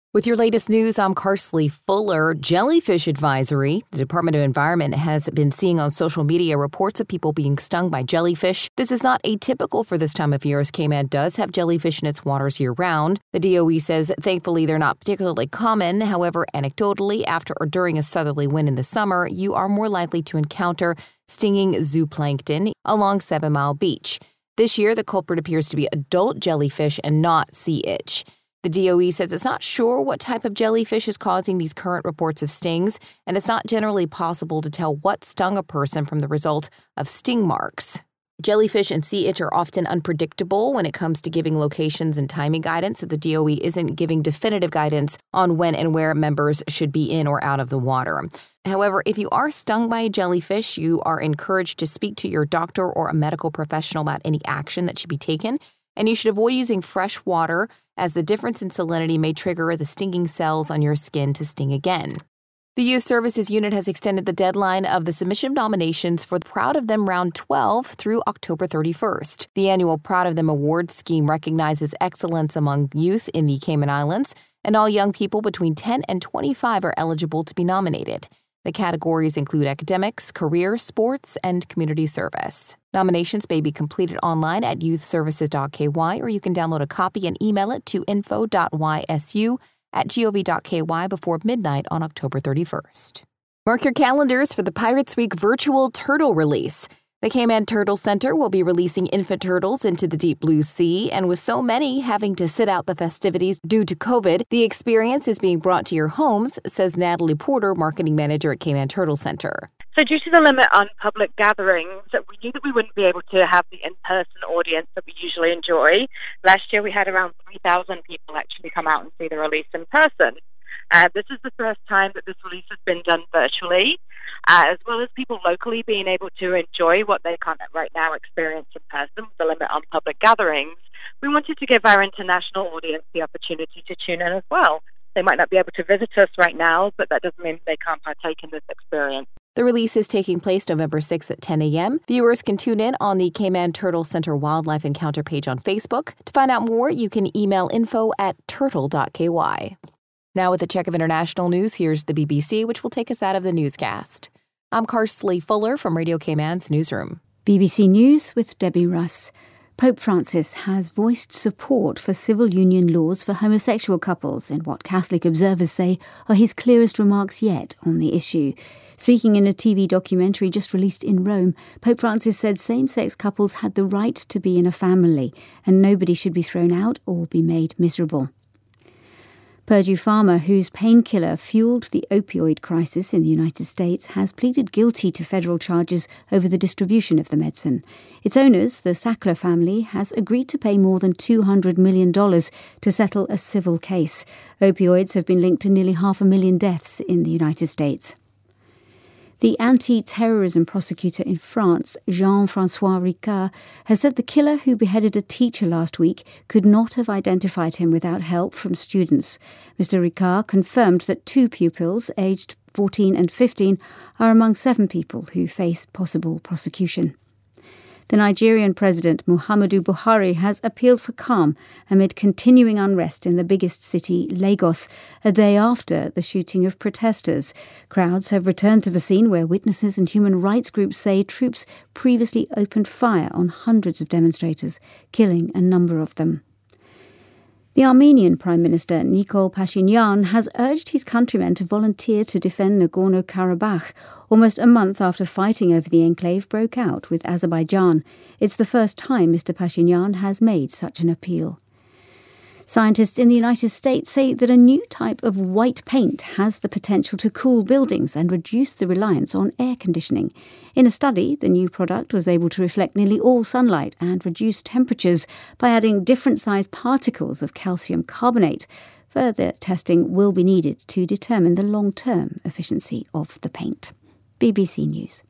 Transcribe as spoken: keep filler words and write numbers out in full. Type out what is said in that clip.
With your latest news, I'm Carsley Fuller. Jellyfish advisory. The Department of Environment has been seeing on social media reports of people being stung by jellyfish. This is not atypical for this time of year, as Cayman does have jellyfish in its waters year-round. The D O E says, thankfully, they're not particularly common. However, anecdotally, after or during a southerly wind in the summer, you are more likely to encounter stinging zooplankton along Seven Mile Beach. This year, the culprit appears to be adult jellyfish and not sea itch. The D O E says it's not sure what type of jellyfish is causing these current reports of stings, and it's not generally possible to tell what stung a person from the result of sting marks. Jellyfish and sea itch are often unpredictable when it comes to giving locations and timing guidance, so the D O E isn't giving definitive guidance on when and where members should be in or out of the water. However, if you are stung by a jellyfish, you are encouraged to speak to your doctor or a medical professional about any action that should be taken, and you should avoid using fresh water, as the difference in salinity may trigger the stinging cells on your skin to sting again. The Youth Services Unit has extended the deadline of the submission of nominations for the Proud of Them Round twelve through October thirty-first. The annual Proud of Them Award scheme recognizes excellence among youth in the Cayman Islands, and all young people between ten and twenty-five are eligible to be nominated. The categories include academics, career, sports, and community service. Nominations may be completed online at youth services dot k y, or you can download a copy and email it to info dot y s u at gov dot k y before midnight on October thirty-first. Mark your calendars for the Pirates Week virtual turtle release. The Cayman Turtle Center will be releasing infant turtles into the deep blue sea, and with so many having to sit out the festivities due to COVID, the experience is being brought to your homes, says Natalie Porter, marketing manager at Cayman Turtle Center. So due to the limit on public gatherings, we knew that we wouldn't be able to have the in-person audience that we usually enjoy. Last year we had around three thousand people actually come out and see the release in person. Uh, this is the first time that this release has been done virtually, uh, as well as people locally being able to enjoy what they can't right now experience in person with the limit on public gatherings. We wanted to give our international audience the opportunity to tune in as well. They might not be able to visit us right now, but that doesn't mean they can't partake in this experience. The release is taking place November sixth at ten a.m. Viewers can tune in on the Cayman Turtle Center Wildlife Encounter page on Facebook. To find out more, you can email info at turtle dot k y. Now with a check of international news, here's the B B C, which will take us out of the newscast. I'm Carsley Fuller from Radio Cayman's newsroom. B B C News with Debbie Russ. Pope Francis has voiced support for civil union laws for homosexual couples in what Catholic observers say are his clearest remarks yet on the issue. Speaking in a T V documentary just released in Rome, Pope Francis said same-sex couples had the right to be in a family and nobody should be thrown out or be made miserable. Purdue Pharma, whose painkiller fueled the opioid crisis in the United States, has pleaded guilty to federal charges over the distribution of the medicine. Its owners, the Sackler family, has agreed to pay more than two hundred million dollars to settle a civil case. Opioids have been linked to nearly half a million deaths in the United States. The anti-terrorism prosecutor in France, Jean-François Ricard, has said the killer who beheaded a teacher last week could not have identified him without help from students. Mister Ricard confirmed that two pupils, aged fourteen and fifteen, are among seven people who face possible prosecution. The Nigerian President Muhammadu Buhari has appealed for calm amid continuing unrest in the biggest city, Lagos, a day after the shooting of protesters. Crowds have returned to the scene where witnesses and human rights groups say troops previously opened fire on hundreds of demonstrators, killing a number of them. The Armenian Prime Minister Nikol Pashinyan has urged his countrymen to volunteer to defend Nagorno-Karabakh, almost a month after fighting over the enclave broke out with Azerbaijan. It's the first time Mister Pashinyan has made such an appeal. Scientists in the United States say that a new type of white paint has the potential to cool buildings and reduce the reliance on air conditioning. In a study, the new product was able to reflect nearly all sunlight and reduce temperatures by adding different-sized particles of calcium carbonate. Further testing will be needed to determine the long-term efficiency of the paint. B B C News.